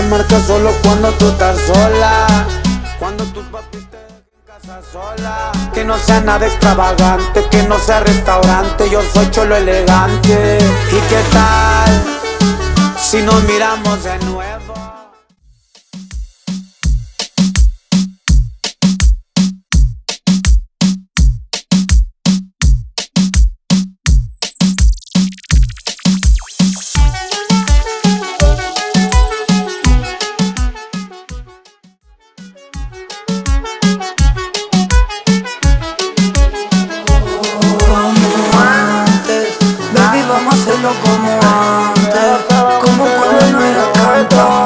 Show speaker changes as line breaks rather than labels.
marca solo cuando tú estás sola. Cuando tus papis te dejen en casa sola. Que no sea nada extravagante, que no sea restaurante. Yo soy cholo elegante. ¿Y qué tal si nos miramos de nuevo?
Baby, vamos a hacerlo como antes, como cuando no era cantante.